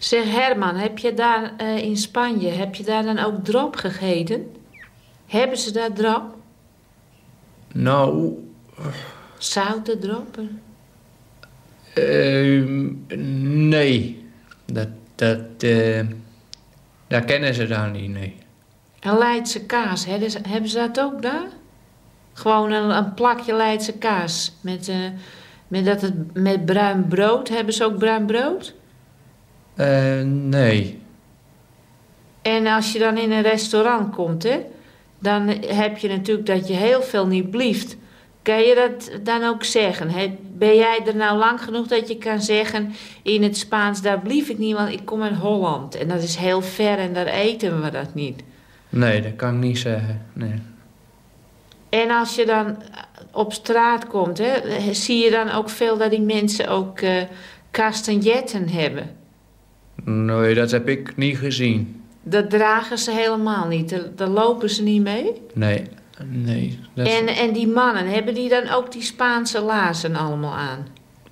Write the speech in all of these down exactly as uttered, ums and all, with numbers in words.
Zeg Herman, heb je daar uh, in Spanje, heb je daar dan ook drop gegeten? Hebben ze daar drop? Nou... Zoute droppen? Uh, nee. Dat, dat, uh, dat kennen ze daar niet, nee. Een Leidse kaas, hebben ze, hebben ze dat ook daar? Gewoon een, een plakje Leidse kaas. Met, uh, met, dat het, met bruin brood. Hebben ze ook bruin brood? Uh, nee. En als je dan in een restaurant komt, hè, dan heb je natuurlijk dat je heel veel niet blieft. Kan je dat dan ook zeggen? Hè? Ben jij er nou lang genoeg dat je kan zeggen in het Spaans, daar blief ik niet, want ik kom uit Holland. En dat is heel ver en daar eten we dat niet. Nee, dat kan ik niet zeggen, nee. En als je dan op straat komt, hè, zie je dan ook veel dat die mensen ook uh, castagnetten hebben? Nee, dat heb ik niet gezien. Dat dragen ze helemaal niet, daar, daar lopen ze niet mee? Nee, nee. Dat en, en die mannen, hebben die dan ook die Spaanse laarzen allemaal aan?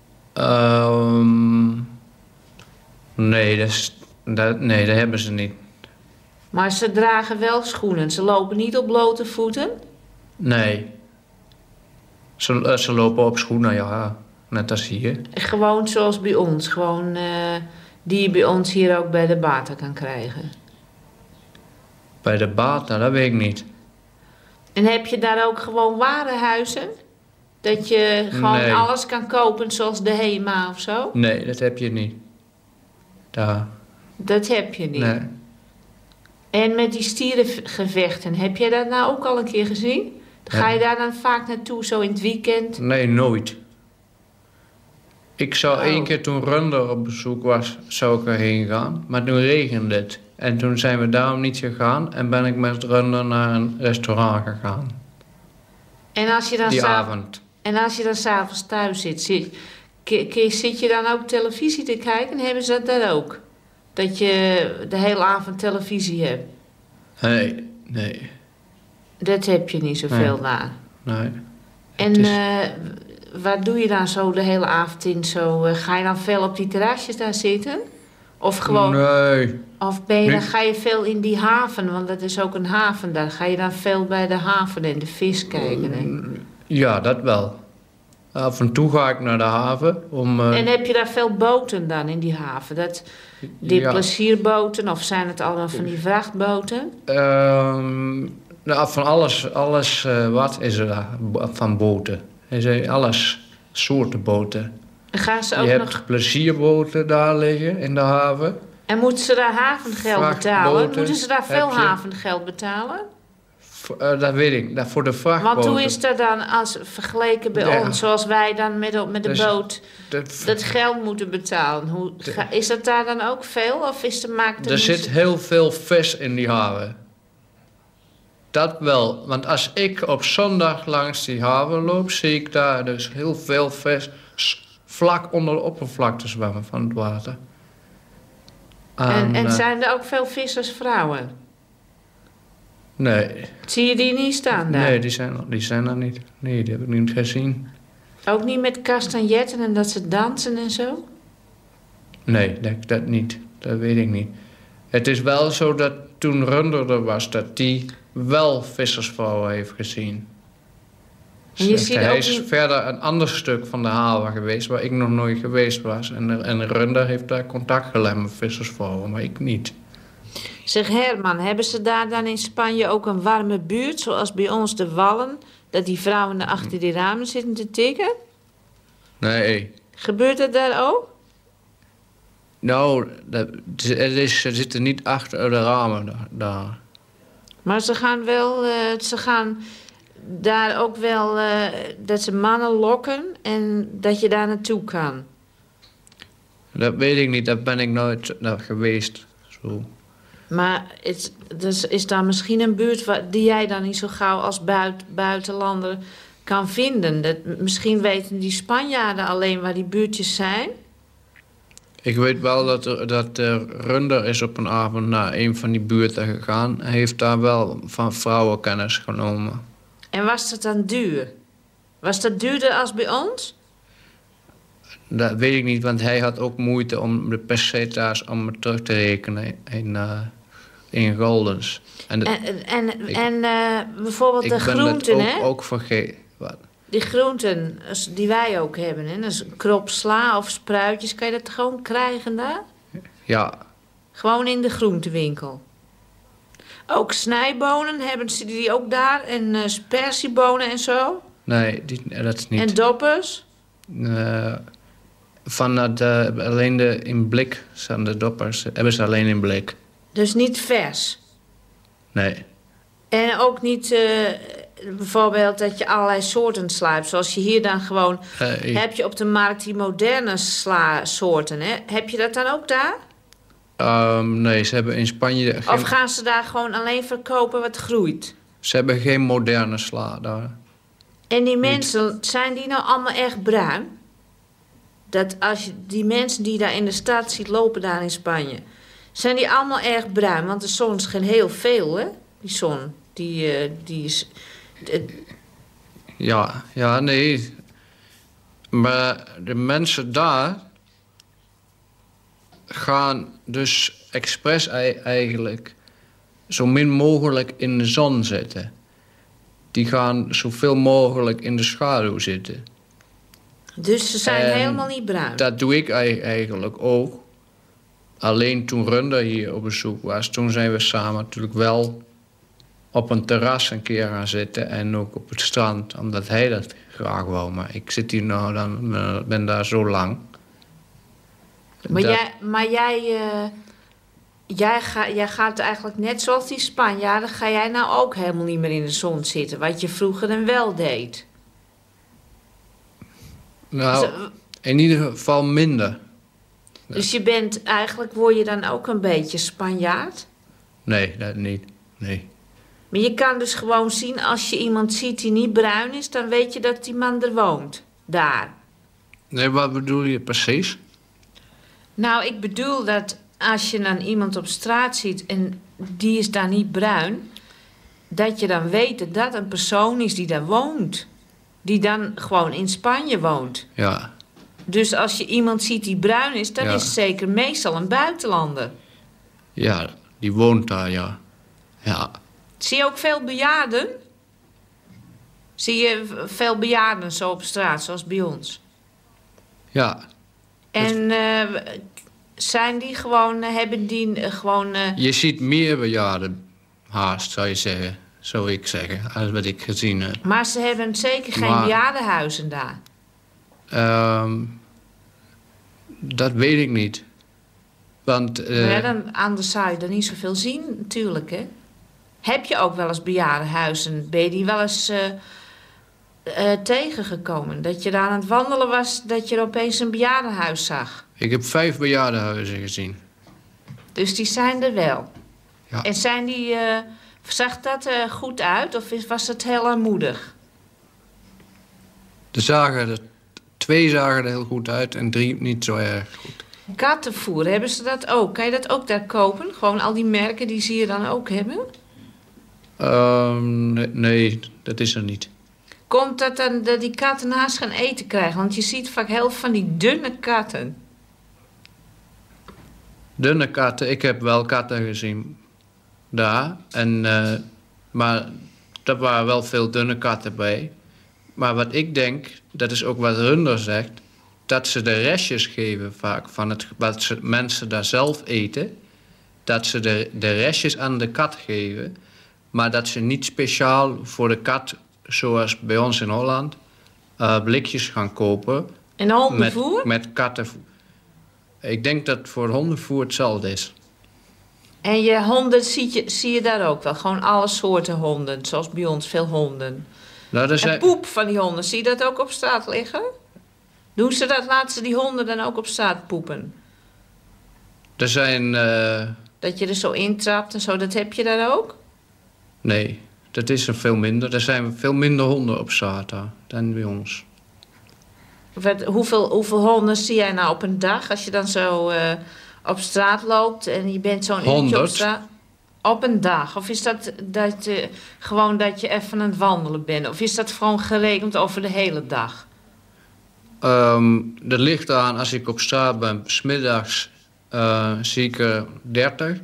Um, nee, dat is, dat, nee, dat hebben ze niet. Maar ze dragen wel schoenen, ze lopen niet op blote voeten? Nee. Ze, ze lopen op schoenen, ja. Net als hier. Gewoon zoals bij ons. Gewoon uh, die je bij ons hier ook bij de Bata kan krijgen. Bij de Bata, dat weet ik niet. En heb je daar ook gewoon warenhuizen? Dat je gewoon nee. alles kan kopen zoals de Hema of zo? Nee, dat heb je niet. Daar. Dat heb je niet? Nee. En met die stierengevechten, heb jij dat nou ook al een keer gezien? Ga je daar dan vaak naartoe, zo in het weekend? Nee, nooit. Ik zou oh. één keer toen Runder op bezoek was, zou ik erheen gaan. Maar toen regende het. En toen zijn we daarom niet gegaan. En ben ik met Runder naar een restaurant gegaan. En als je dan Die sa- avond. En als je dan s'avonds thuis zit, zit, zit je dan ook televisie te kijken? Hebben ze dat daar ook? Dat je de hele avond televisie hebt? Nee, nee. Dat heb je niet zoveel nee. daar. Nee. En is... uh, wat doe je dan zo de hele avond in? Zo, uh, ga je dan veel op die terrasjes daar zitten? Of gewoon... Nee. Of ben je, nee. dan ga je veel in die haven? Want dat is ook een haven daar. Ga je dan veel bij de haven en de vis kijken? Hè? Ja, dat wel. Af en toe ga ik naar de haven om... Uh... En heb je daar veel boten dan in die haven? Dat, die ja. plezierboten of zijn het allemaal van die vrachtboten? Um, nou, van alles, alles uh, wat is er daar van boten. Er zijn alles soorten boten. En gaan ze ook je nog... hebt plezierboten daar liggen in de haven. En moeten ze daar havengeld betalen? Moeten ze daar veel havengeld betalen? Uh, dat weet ik, dat voor de vrachtboten. Want hoe is dat dan als vergeleken bij ja. ons, zoals wij dan met, met de dus, boot dat, dat geld moeten betalen? Hoe, de, ga, is dat daar dan ook veel? Of is de, maakt er zit heel veel vis in die haven. Dat wel, want als ik op zondag langs die haven loop, zie ik daar dus heel veel vis vlak onder de oppervlakte zwemmen van het water. En, en, en zijn er ook veel vissersvrouwen? Nee. Zie je die niet staan daar? Nee, die zijn, die zijn er niet. Nee, die heb ik niet gezien. Ook niet met castagnetten en dat ze dansen en zo? Nee, dat, dat niet. Dat weet ik niet. Het is wel zo dat toen Runder er was, dat die wel vissersvrouwen heeft gezien. Je dus ziet hij ook is niet... verder een ander stuk van de haven geweest waar ik nog nooit geweest was. En, en Runder heeft daar contact gelegd met vissersvrouwen, maar ik niet. Zeg Herman, hebben ze daar dan in Spanje ook een warme buurt, zoals bij ons de Wallen, dat die vrouwen achter die ramen zitten te tikken? Nee. Gebeurt dat daar ook? Nou, dat, het is, ze zitten niet achter de ramen daar. Maar ze gaan wel, uh, ze gaan daar ook wel, uh, dat ze mannen lokken en dat je daar naartoe kan. Dat weet ik niet, daar ben ik nooit naar geweest. Zo. Maar het, dus is daar misschien een buurt waar, die jij dan niet zo gauw als buit, buitenlander kan vinden? Dat, misschien weten die Spanjaarden alleen waar die buurtjes zijn? Ik weet wel dat er, dat er Runder is op een avond naar een van die buurten gegaan. Hij heeft daar wel van vrouwen kennis genomen. En was dat dan duur? Was dat duurder als bij ons? Dat weet ik niet, want hij had ook moeite om de percentage om het terug te rekenen in, uh, in guldens. En, het, En, en, ik, en uh, bijvoorbeeld de ik ben groenten, ook, hè? ook vergeten. Wat? Die groenten als- die wij ook hebben, hè? Dus een krop sla of spruitjes, kan je dat gewoon krijgen daar? Ja. Gewoon in de groentewinkel. Ook snijbonen, hebben ze die ook daar? En uh, spersiebonen en zo? Nee, die, dat is niet. En doppers? Uh, van het, uh, alleen de in blik zijn de doppers. Hebben ze alleen in blik. Dus niet vers? Nee. En ook niet uh, bijvoorbeeld dat je allerlei soorten sla hebt. Zoals je hier dan gewoon... Uh, heb je op de markt die moderne sla soorten, hè? Heb je dat dan ook daar? Um, nee, ze hebben in Spanje... Geen, of gaan ze daar gewoon alleen verkopen wat groeit? Ze hebben geen moderne sla daar. En die mensen, zijn die nou allemaal echt bruin? Dat als je die mensen die daar in de stad ziet lopen daar in Spanje... zijn die allemaal erg bruin? Want de zon schijnt heel veel, hè? Die zon, die, uh, die is... Uh, ja, ja, nee. Maar de mensen daar... gaan dus expres eigenlijk... zo min mogelijk in de zon zitten. Die gaan zoveel mogelijk in de schaduw zitten. Dus ze zijn en helemaal niet bruin? Dat doe ik eigenlijk ook. Alleen toen Runda hier op bezoek was... toen zijn we samen natuurlijk wel op een terras een keer gaan zitten... en ook op het strand, omdat hij dat graag wou. Maar ik zit hier nou, dan ben daar zo lang. Maar dat... jij, maar jij, uh, jij, ga, jij gaat eigenlijk net zoals die Spanjaarden... ga jij nou ook helemaal niet meer in de zon zitten... wat je vroeger dan wel deed? Nou, dus, in ieder geval minder. Dus je bent, eigenlijk word je dan ook een beetje Spanjaard? Nee, dat niet. Nee. Maar je kan dus gewoon zien, als je iemand ziet die niet bruin is... dan weet je dat die man er woont, daar. Nee, wat bedoel je precies? Nou, ik bedoel dat als je dan iemand op straat ziet... en die is daar niet bruin... dat je dan weet dat dat een persoon is die daar woont. Die dan gewoon in Spanje woont. Ja. Dus als je iemand ziet die bruin is... dan ja. is het zeker meestal een buitenlander. Ja, die woont daar, ja. Ja. Zie je ook veel bejaarden? Zie je veel bejaarden zo op straat, zoals bij ons? Ja. En uh, zijn die gewoon, uh, hebben die uh, gewoon... Uh... Je ziet meer bejaarden, haast, zou je zeggen. Zou ik zeggen, als wat ik gezien heb. Maar ze hebben zeker geen maar, bejaardenhuizen daar? Um, dat weet ik niet. Want... Uh, ja, dan, anders zou je er niet zoveel zien, natuurlijk, hè? Heb je ook wel eens bejaardenhuizen? Ben je die wel eens uh, uh, tegengekomen? Dat je daar aan het wandelen was, dat je er opeens een bejaardenhuis zag? Ik heb vijf bejaardenhuizen gezien. Dus die zijn er wel? Ja. En zijn die, uh, zag dat uh, goed uit of was het heel armoedig? De zagen er, twee zagen er heel goed uit en drie niet zo erg goed. Kattenvoer, hebben ze dat ook? Kan je dat ook daar kopen? Gewoon al die merken die zie je dan ook hebben? Um, nee, nee, dat is er niet. Komt dat dan dat die katten haast gaan eten krijgen? Want je ziet vaak heel van die dunne katten. Dunne katten, ik heb wel katten gezien daar. En, uh, maar er waren wel veel dunne katten bij. Maar wat ik denk, dat is ook wat Runder zegt... dat ze de restjes geven vaak van het, wat ze, mensen daar zelf eten. Dat ze de, de restjes aan de kat geven... maar dat ze niet speciaal voor de kat, zoals bij ons in Holland... Uh, blikjes gaan kopen. En hondenvoer? Met, met kattenvoer. Ik denk dat voor hondenvoer hetzelfde is. En je honden zie je, zie je daar ook wel? Gewoon alle soorten honden, zoals bij ons, veel honden. Nou, er zijn... En poep van die honden, zie je dat ook op straat liggen? Doen ze dat, laten ze die honden dan ook op straat poepen? Er zijn... Uh... Dat je er zo intrapt en zo, dat heb je daar ook? Nee, dat is er veel minder. Er zijn veel minder honden op straat daar dan bij ons. Wat, hoeveel, hoeveel honden zie jij nou op een dag als je dan zo uh, op straat loopt en je bent zo'n uurtje op straat? Op een dag? Of is dat, dat uh, gewoon dat je even aan het wandelen bent? Of is dat gewoon gerekend over de hele dag? Um, dat ligt aan, als ik op straat ben, 's middags uh, zie ik er dertig.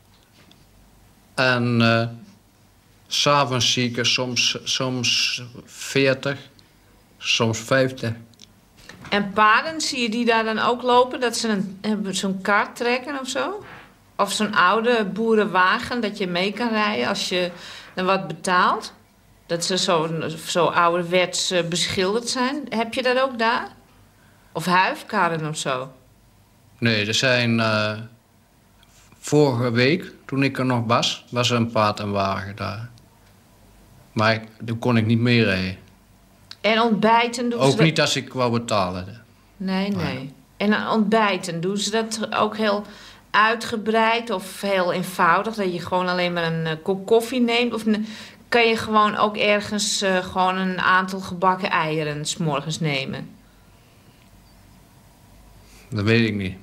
En uh, 's avonds zie ik er soms, soms veertig, soms vijftig. En paarden, zie je die daar dan ook lopen? Dat ze een, zo'n kar trekken of zo? Of zo'n oude boerenwagen dat je mee kan rijden als je dan wat betaalt? Dat ze zo, zo ouderwets uh, beschilderd zijn. Heb je dat ook daar? Of huifkarren of zo? Nee, er zijn... Uh, vorige week, toen ik er nog was, was er een paard en wagen daar. Maar ik, toen kon ik niet meer rijden. En ontbijten doen ook ze dat... niet als ik wou betalen. Nee, nee. En aan ontbijten, doen ze dat ook heel uitgebreid of heel eenvoudig? Dat je gewoon alleen maar een uh, kop koffie neemt? Of ne- kan je gewoon ook ergens uh, gewoon een aantal gebakken eieren 's morgens nemen? Dat weet ik niet.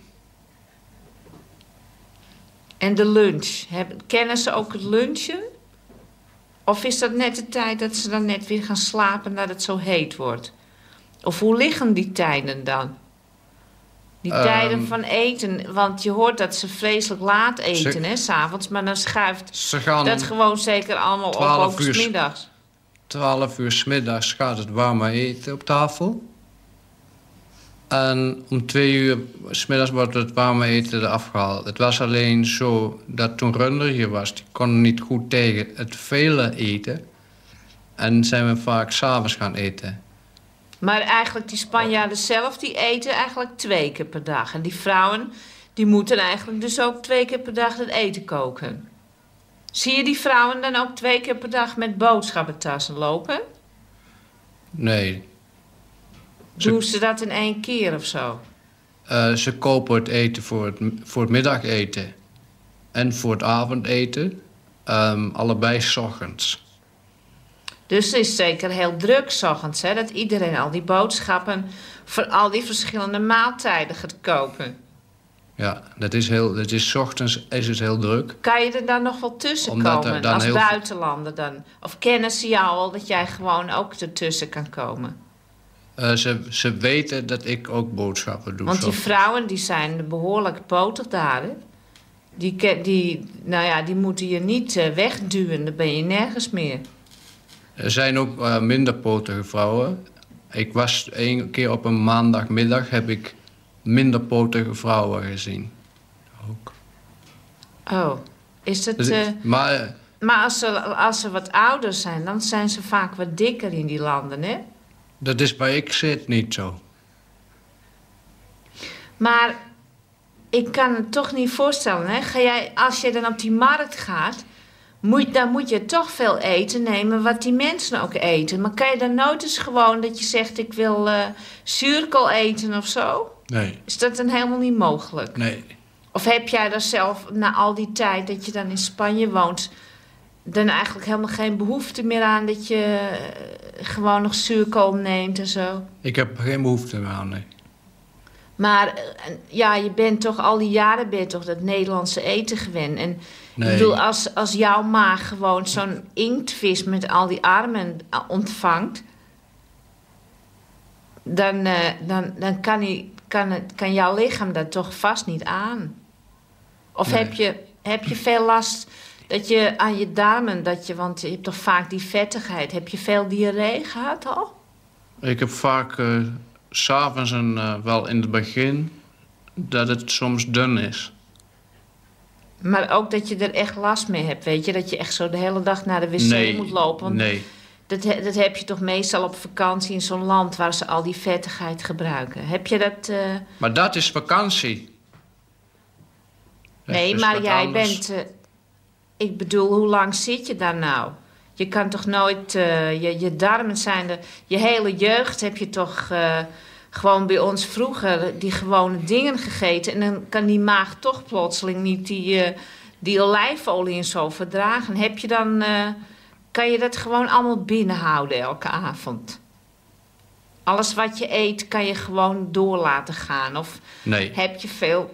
En de lunch, Heb, kennen ze ook het lunchen? Of is dat net de tijd dat ze dan net weer gaan slapen nadat het zo heet wordt? Of hoe liggen die tijden dan? Die Um, tijden van eten, want je hoort dat ze vreselijk laat eten, ze, hè, 's avonds, maar dan schuift ze gaan dat gewoon zeker allemaal op, ook 's middags. twaalf uur 's middags gaat het warme eten op tafel. En om twee uur 's middags wordt het warme eten eraf gehaald. Het was alleen zo dat toen Runder hier was, die kon niet goed tegen het vele eten. En zijn we vaak 's avonds gaan eten. Maar eigenlijk die Spanjaarden zelf, die eten eigenlijk twee keer per dag. En die vrouwen, die moeten eigenlijk dus ook twee keer per dag het eten koken. Zie je die vrouwen dan ook twee keer per dag met boodschappentassen lopen? Nee. Doen ze dat in één keer of zo? Uh, ze kopen het eten voor het, voor het middageten en voor het avondeten. Um, allebei 's ochtends. Dus het is zeker heel druk 's ochtends, hè? Dat iedereen al die boodschappen voor al die verschillende maaltijden gaat kopen. Ja, dat is heel, dat is 's ochtends is het heel druk. Kan je er dan nog wel tussen Omdat komen dan als heel... buitenlander dan? Of kennen ze jou al dat jij gewoon ook ertussen kan komen? Uh, ze, ze weten dat ik ook boodschappen doe. Want die vrouwen die zijn behoorlijk potig daar, hè? Die, die, nou ja, die moeten je niet uh, wegduwen, dan ben je nergens meer. Er zijn ook uh, minder potige vrouwen. Ik was één keer op een maandagmiddag, heb ik minder potige vrouwen gezien. Ook. Oh, is het... Dus, uh, maar uh, maar als, ze, als ze wat ouder zijn, dan zijn ze vaak wat dikker in die landen, hè? dat is waar ik zit niet zo. Maar ik kan het toch niet voorstellen, hè? Ga jij, als je dan op die markt gaat, moet, dan moet je toch veel eten nemen wat die mensen ook eten. Maar kan je dan nooit eens gewoon dat je zegt, ik wil uh, zuurkool eten of zo? Nee. Is dat dan helemaal niet mogelijk? Nee. Of heb jij daar zelf, na al die tijd dat je dan in Spanje woont, dan eigenlijk helemaal geen behoefte meer aan dat je uh, gewoon nog zuurkool neemt en zo? Ik heb geen behoefte meer aan, nee. Maar uh, ja, je bent toch al die jaren ben je toch dat Nederlandse eten gewend. En nee. ik bedoel, als, als jouw maag gewoon zo'n inktvis met al die armen ontvangt, dan, uh, dan, dan kan, die, kan, het, kan jouw lichaam dat toch vast niet aan. Of nee. heb, je, heb je veel last dat je aan je darmen, dat je, want je hebt toch vaak die vettigheid. Heb je veel diarree gehad al? Ik heb vaak, uh, 's avonds en uh, wel in het begin, dat het soms dun is. Maar ook dat je er echt last mee hebt, weet je? Dat je echt zo de hele dag naar de wc nee, moet lopen. Want nee. Dat, dat heb je toch meestal op vakantie in zo'n land waar ze al die vettigheid gebruiken. Heb je dat... Uh... Maar dat is vakantie. Dat nee, is maar jij anders. bent... Uh... Ik bedoel, hoe lang zit je daar nou? Je kan toch nooit... Uh, je, je darmen zijn er... Je hele jeugd heb je toch uh, gewoon bij ons vroeger die gewone dingen gegeten. En dan kan die maag toch plotseling niet die, uh, die olijfolie en zo verdragen. Heb je dan... Uh, kan je dat gewoon allemaal binnenhouden elke avond? Alles wat je eet kan je gewoon door laten gaan? Of nee. heb je veel...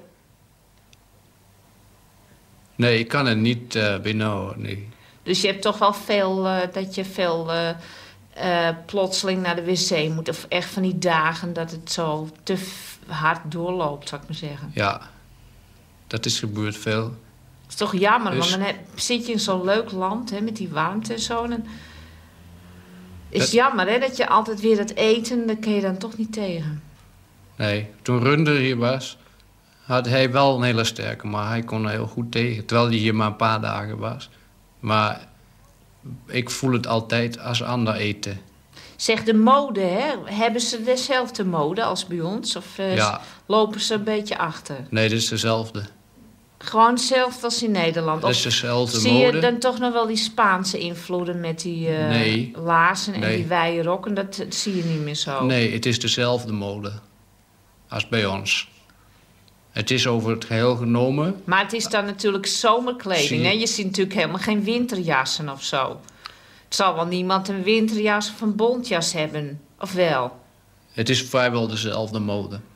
Nee, ik kan het niet uh, binnenhouden, nee. Dus je hebt toch wel veel, uh, dat je veel uh, uh, plotseling naar de wc moet. Of echt van die dagen dat het zo te f- hard doorloopt, zou ik maar zeggen. Ja, dat is gebeurd veel. Dat is toch jammer, Dus- want dan heb, zit je in zo'n leuk land hè, met die warmte en zo. En dan is het Dat- jammer hè, dat je altijd weer dat eten, dat kun je dan toch niet tegen. Nee, toen Runder hier was, had hij wel een hele sterke, maar hij kon er heel goed tegen. Terwijl hij hier maar een paar dagen was. Maar ik voel het altijd als ander eten. Zeg, de mode, hè? Hebben ze dezelfde mode als bij ons? Of uh, Ja, lopen ze een beetje achter? nee, dat is dezelfde. Gewoon hetzelfde als in Nederland? Dat Of is dezelfde zie mode. je dan toch nog wel die Spaanse invloeden met die uh, Nee. laarzen en Nee. die wijde rokken? Dat, dat zie je niet meer zo. Nee, het is dezelfde mode als bij ons. Het is over het geheel genomen. Maar het is dan natuurlijk zomerkleding. Zie je- Hè? Je ziet natuurlijk helemaal geen winterjassen of zo. Het zal wel niemand een winterjas of een bontjas hebben. Of wel? Het is vrijwel dezelfde mode.